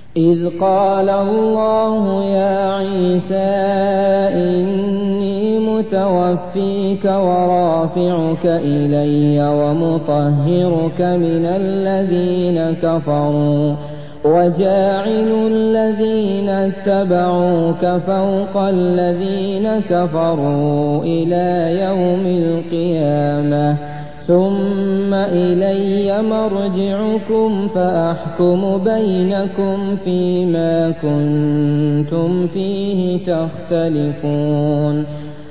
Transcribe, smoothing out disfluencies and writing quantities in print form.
إذ قال الله يا عيسى إني متوفيك ورافعك إلي ومطهرك من الذين كفروا وجاعل الذين اتبعوك فوق الذين كفروا إلى يوم القيامة ثم إلي مرجعكم فأحكم بينكم فيما كنتم فيه تختلفون